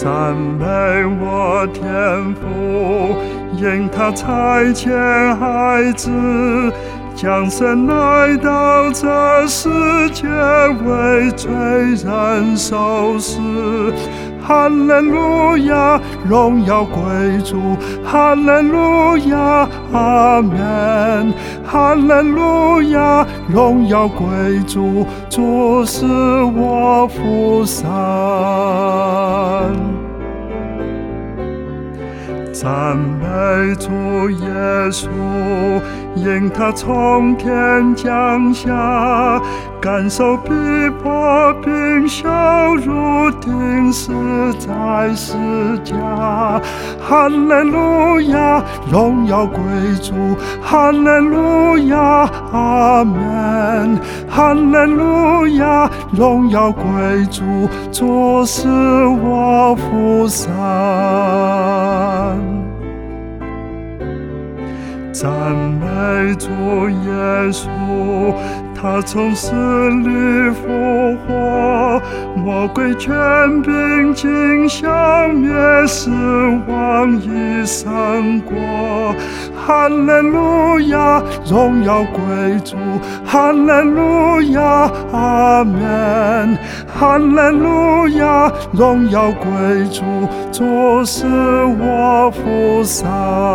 赞美我天父，因他差遣孩子降生来到这世界，为罪人受死。哈利路亚，荣耀归主，哈利路亚，阿们。哈利路亚，荣耀归主，主是我父神。赞美主耶稣，因他从天降下，感受逼迫并受辱，钉死在十架。哈利路亚，荣耀归主，哈利路亚，阿们。哈利路亚，荣耀归主，主是我父神。赞美主耶稣，他从死里复活，魔鬼权柄尽消灭，死亡已胜过。哈利路亚，荣耀归主，哈利路亚，阿们。哈利路亚，荣耀归主，主是我父神。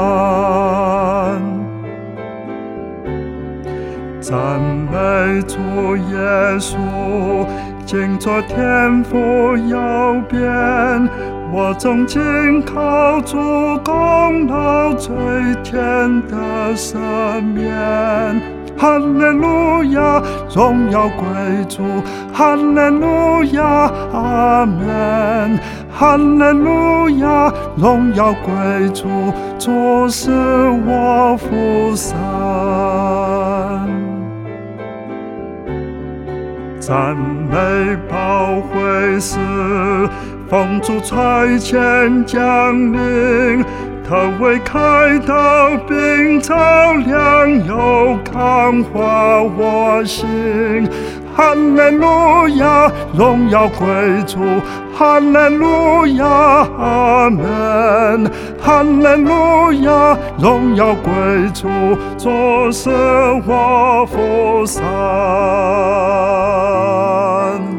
赞美主耶稣，今坐天父右边，我终今靠主功劳，追天的赦免。哈利路亚，荣耀归主，哈利路亚，阿们。哈利路亚，荣耀归主，主是我父神。赞美保惠师，奉主差遣降临，他为开导并照亮，又感化我心。哈利路亚，荣耀归主，哈利路亚，阿们。哈利路亚，荣耀归主，主是我父神。